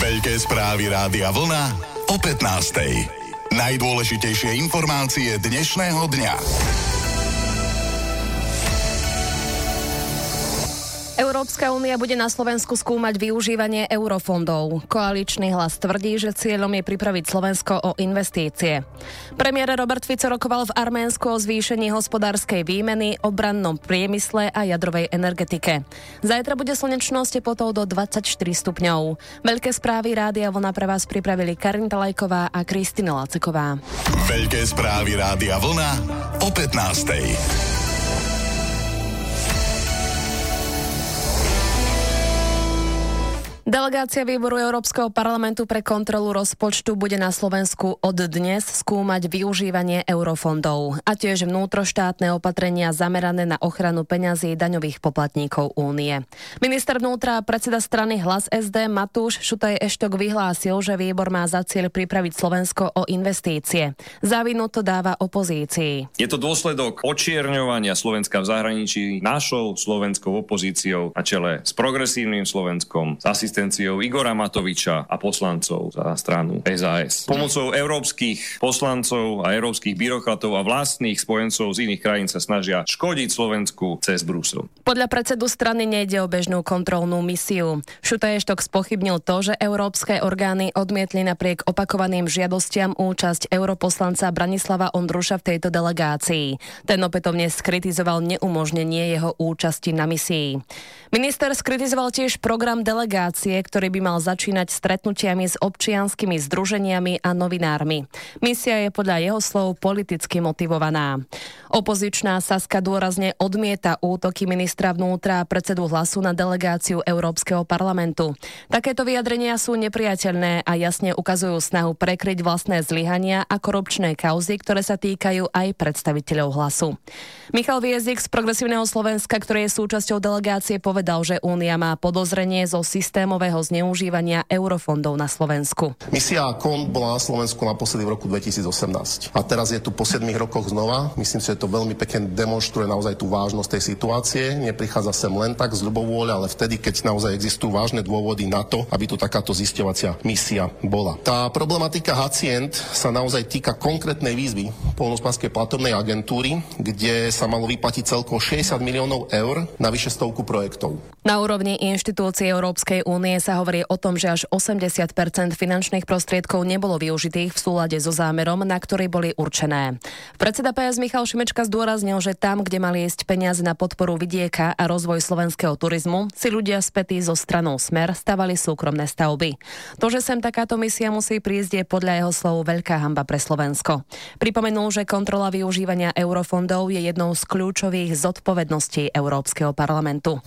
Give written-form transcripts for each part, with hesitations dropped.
Veľké správy Rádia Vlna o 15:00. Najdôležitejšie informácie dnešného dňa. Európska únia bude na Slovensku skúmať využívanie eurofondov. Koaličný hlas tvrdí, že cieľom je pripraviť Slovensko o investície. Premiér Robert Fico rokoval v Arménsku o zvýšení hospodárskej výmeny, obrannom priemysle a jadrovej energetike. Zajtra bude slnečnou teplotou do 24 stupňov. Veľké správy Rádia Vlna pre vás pripravili Karin Talajková a Kristina Laceková. Veľké správy Rádia Vlna o 15:00. Delegácia výboru Európskeho parlamentu pre kontrolu rozpočtu bude na Slovensku od dnes skúmať využívanie eurofondov a tiež vnútroštátne opatrenia zamerané na ochranu peňazí daňových poplatníkov únie. Minister vnútra a predseda strany Hlas SD Matúš Šutaj-Eštok vyhlásil, že výbor má za cieľ pripraviť Slovensko o investície. Za vinu to dáva opozícii. Je to dôsledok očierňovania Slovenska v zahraničí našou slovenskou opozíciou na čele s Progresívnym Slovenskom, s asistenciou Igora Matoviča a poslancov za stranu SAS. Pomocou európskych poslancov a európskych byrokratov a vlastných spojencov z iných krajín sa snažia škodiť Slovensku cez Brusel. Podľa predsedu strany nejde o bežnú kontrolnú misiu. Šutaj-Eštok spochybnil to, že európske orgány odmietli napriek opakovaným žiadostiam účasť europoslanca Branislava Ondruša v tejto delegácii. Ten opätovne skritizoval neumožnenie jeho účasti na misii. Minister skritizoval tiež program delegácie, ktorý by mal začínať stretnutiami s občianskymi združeniami a novinármi. Misia je podľa jeho slov politicky motivovaná. Opozičná Saska dôrazne odmieta útoky ministra vnútra a predsedu Hlasu na delegáciu Európskeho parlamentu. Takéto vyjadrenia sú nepriateľné a jasne ukazujú snahu prekryť vlastné zlyhania a korupčné kauzy, ktoré sa týkajú aj predstaviteľov Hlasu. Michal Viezik z Progresívneho Slovenska, ktorý je súčasťou delegácie, povedal, že Únia má podozrenie zo systémového zneužívania eurofondov na Slovensku. Misia KONT bola na Slovensku naposledy v roku 2018. A teraz je tu po 7 rokoch znova. Myslím si, že to veľmi pekne demonstruje naozaj tú vážnosť tej situácie. Neprichádza sem len tak z ľubovôle, ale vtedy, keď naozaj existujú vážne dôvody na to, aby tu takáto zisťovacia misia bola. Tá problematika Hacient sa naozaj týka konkrétnej výzvy Poľnohospodárskej platobnej agentúry, kde sa malo vyplatiť celkom 60 miliónov eur na vyše 100 projektov. Na úrovni inštitúcií Európskej únie sa hovorí o tom, že až 80% finančných prostriedkov nebolo využitých v súlade so zámerom, na ktorý boli určené. Predseda PS Michal Šimečka zdôraznil, že tam, kde mali ísť peniaze na podporu vidieka a rozvoj slovenského turizmu, si ľudia spätí so stranou Smer stavali súkromné stavby. To, že sem takáto misia musí prísť, je podľa jeho slov veľká hanba pre Slovensko. Pripomenul, že kontrola využívania eurofondov je jednou z kľúčových zodpovedností Európskeho parlamentu.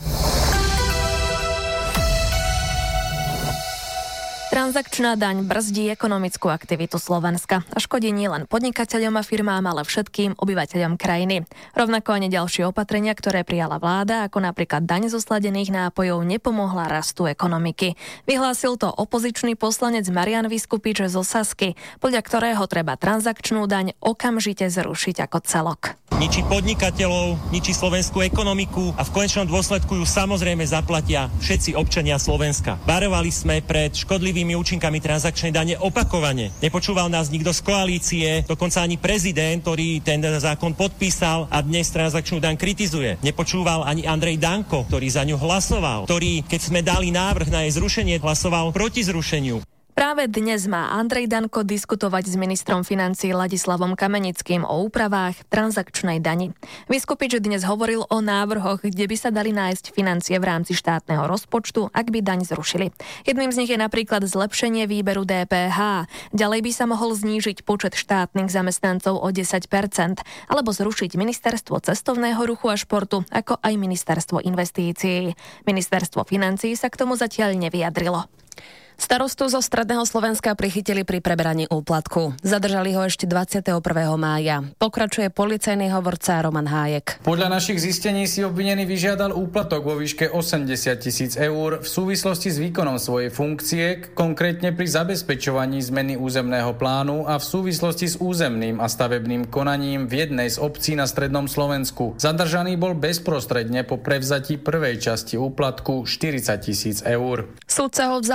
Transakčná daň brzdí ekonomickú aktivitu Slovenska a škodí nielen podnikateľom a firmám, ale všetkým obyvateľom krajiny. Rovnako ani ďalšie opatrenia, ktoré prijala vláda, ako napríklad daň zo sladených nápojov, nepomohla rastu ekonomiky. Vyhlásil to opozičný poslanec Marian Vyskupič zo Sasky, podľa ktorého treba transakčnú daň okamžite zrušiť ako celok. Ničí podnikateľov, ničí slovenskú ekonomiku a v konečnom dôsledku ju samozrejme zaplatia všetci občania Slovenska. Varovali sme pred škodlivými účinkami transakčnej dane opakovane. Nepočúval nás nikto z koalície, dokonca ani prezident, ktorý ten zákon podpísal a dnes transakčnú daň kritizuje. Nepočúval ani Andrej Danko, ktorý za ňu hlasoval, ktorý, keď sme dali návrh na jej zrušenie, hlasoval proti zrušeniu. Práve dnes má Andrej Danko diskutovať s ministrom financií Ladislavom Kamenickým o úpravách transakčnej dani. Vyskupič dnes hovoril o návrhoch, kde by sa dali nájsť financie v rámci štátneho rozpočtu, ak by daň zrušili. Jedným z nich je napríklad zlepšenie výberu DPH. Ďalej by sa mohol znížiť počet štátnych zamestnancov o 10%, alebo zrušiť ministerstvo cestovného ruchu a športu, ako aj ministerstvo investícií. Ministerstvo financií sa k tomu zatiaľ nevyjadrilo. Starostu zo Stredného Slovenska prichytili pri preberaní úplatku. Zadržali ho ešte 21. mája. Pokračuje policajný hovorca Roman Hájek. Podľa našich zistení si obvinený vyžiadal úplatok vo výške 80 000 eur v súvislosti s výkonom svojej funkcie, konkrétne pri zabezpečovaní zmeny územného plánu a v súvislosti s územným a stavebným konaním v jednej z obcí na Strednom Slovensku. Zadržaný bol bezprostredne po prevzatí prvej časti úplatku 40 000 eur. Súdca ho vzal do väzby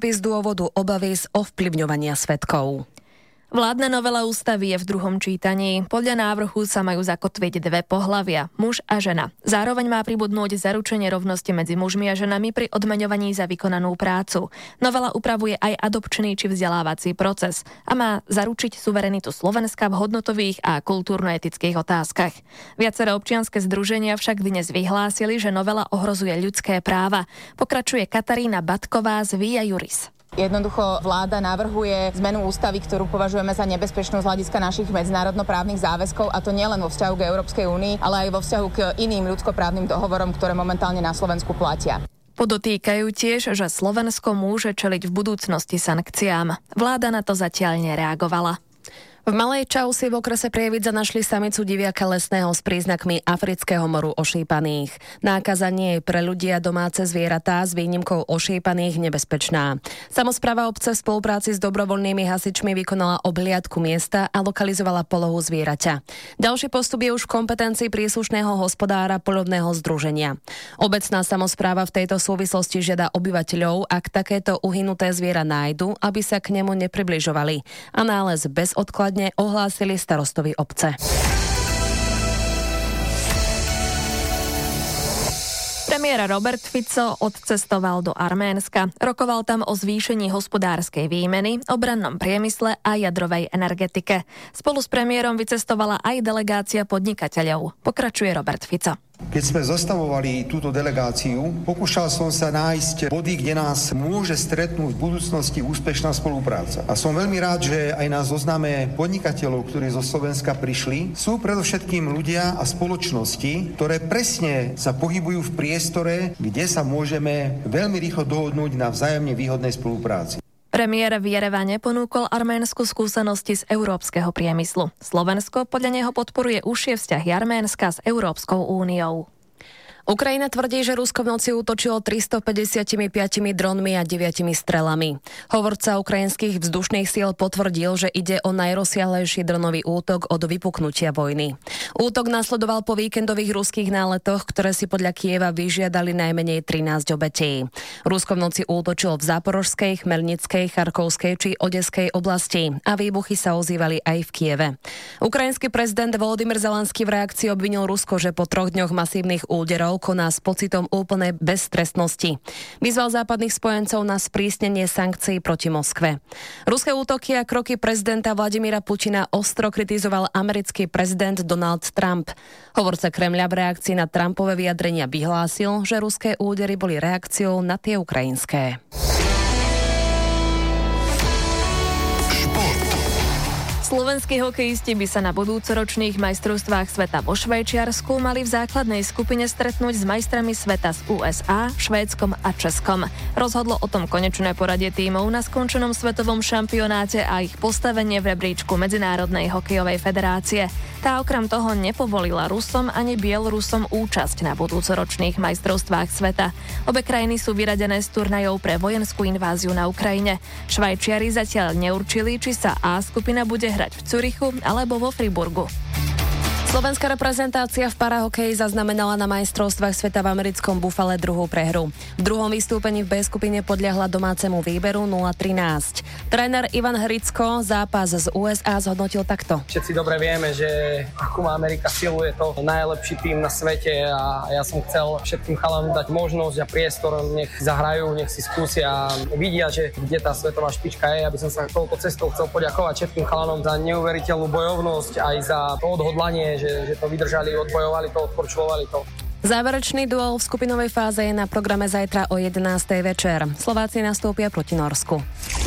postupy z dôvodu obavy z ovplyvňovania svedkov. Vládna novela ústavy je v druhom čítaní. Podľa návrhu sa majú zakotviť dve pohlavia, muž a žena. Zároveň má pribudnúť zaručenie rovnosti medzi mužmi a ženami pri odmeňovaní za vykonanú prácu. Novela upravuje aj adopčný či vzdelávací proces a má zaručiť suverenitu Slovenska v hodnotových a kultúrno-etických otázkach. Viaceré občianske združenia však dnes vyhlásili, že novela ohrozuje ľudské práva. Pokračuje Katarína Batková z Via Juris. Jednoducho vláda navrhuje zmenu ústavy, ktorú považujeme za nebezpečnú z hľadiska našich medzinárodnoprávnych záväzkov, a to nielen vo vzťahu k Európskej únii, ale aj vo vzťahu k iným ľudskoprávnym dohovorom, ktoré momentálne na Slovensku platia. Podotýkajú tiež, že Slovensko môže čeliť v budúcnosti sankciám. Vláda na to zatiaľ nereagovala. V Malej Čausi v okrese Prievidza našli samicu diviaka lesného s príznakmi afrického moru ošípaných. Nákaza nie je pre ľudí a domáce zvieratá s výnimkou ošípaných nebezpečná. Samospráva obce v spolupráci s dobrovoľnými hasičmi vykonala obhliadku miesta a lokalizovala polohu zvieraťa. Ďalší postup je už v kompetencii príslušného hospodára poľovného združenia. Obecná samospráva v tejto súvislosti žiada obyvateľov, ak takéto uhynuté zviera nájdu, aby sa k nemu nepribližovali a nález bezodkladne ohlásili starostovi obce. Premiér Robert Fico odcestoval do Arménska. Rokoval tam o zvýšení hospodárskej výmeny, obrannom priemysle a jadrovej energetike. Spolu s premiérom vycestovala aj delegácia podnikateľov. Pokračuje Robert Fico. Keď sme zostavovali túto delegáciu, pokúšal som sa nájsť body, kde nás môže stretnúť v budúcnosti úspešná spolupráca. A som veľmi rád, že aj na zozname podnikateľov, ktorí zo Slovenska prišli, sú predovšetkým ľudia a spoločnosti, ktoré presne sa pohybujú v priestore, kde sa môžeme veľmi rýchlo dohodnúť na vzájomne výhodnej spolupráci. Premiér v Jerevane ponúkol Arménsku skúsenosti z európskeho priemyslu. Slovensko podľa neho podporuje užšie vzťahy Arménska s Európskou úniou. Ukrajina tvrdí, že Rusko v noci útočilo 355 dronmi a 9 strelami. Hovorca ukrajinských vzdušných síl potvrdil, že ide o najrozsiahlejší dronový útok od vypuknutia vojny. Útok nasledoval po víkendových ruských náletoch, ktoré si podľa Kieva vyžiadali najmenej 13 obetí. Rusko v noci útočilo v Záporožskej, Chmelnickej, Charkovskej či Odeskej oblasti a výbuchy sa ozývali aj v Kieve. Ukrajinský prezident Volodymyr Zelenský v reakcii obvinil Rusko, že po 3 dňoch masívnych úderov koná s pocitom úplnej beztrestnosti. Vyzval západných spojencov na sprísnenie sankcií proti Moskve. Ruské útoky a kroky prezidenta Vladimíra Putina ostro kritizoval americký prezident Donald Trump. Hovorca Kremľa v reakcii na Trumpové vyjadrenia vyhlásil, že ruské údery boli reakciou na tie ukrajinské. Slovenskí hokejisti by sa na budúcoročných majstrovstvách sveta vo Švajčiarsku mali v základnej skupine stretnúť s majstrami sveta z USA, Švédskom a Českom. Rozhodlo o tom konečné poradie tímov na skončenom svetovom šampionáte a ich postavenie v rebríčku Medzinárodnej hokejovej federácie. Tá okrem toho nepovolila Rusom ani Bielorusom účasť na budúcoročných majstrovstvách sveta. Obe krajiny sú vyradené z turnajov pre vojenskú inváziu na Ukrajine. Švajčiari zatiaľ neurčili, či sa A skupina bude hrať v Cürichu alebo vo Friburgu. Slovenská reprezentácia v parahokeji zaznamenala na majstrovstvách sveta v americkom Buffale druhú prehru. V druhom vystúpení v B skupine podľahla domácemu výberu 0-13. Tréner Ivan Hricko zápas z USA zhodnotil takto. Všetci dobre vieme, že akú má Amerika silu, je to najlepší tým na svete a ja som chcel všetkým chalanom dať možnosť a priestor, nech zahrajú, nech si skúsia a vidia, že kde tá svetová špička je. Aby som sa touto cestou chcel poďakovať všetkým chalanom za neuveriteľnú bojovnosť, aj za to odhodlanie, že to vydržali, odbojovali to, odporčovali to. Záverečný duel v skupinovej fáze je na programe zajtra o 11. večer. Slováci nastúpia proti Norsku.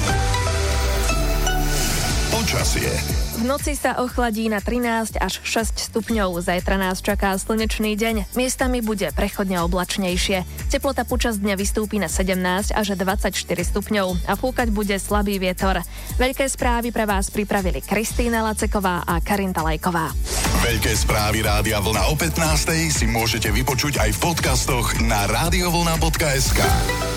Počasie. V noci sa ochladí na 13 až 6 stupňov. Zajtra nás čaká slnečný deň. Miestami bude prechodne oblačnejšie. Teplota počas dňa vystúpi na 17 až 24 stupňov a fúkať bude slabý vietor. Veľké správy pre vás pripravili Kristýna Laceková a Karinta Lajková. Veľké správy Rádia Vlna o 15:00 si môžete vypočuť aj v podcastoch na radiovlna.sk.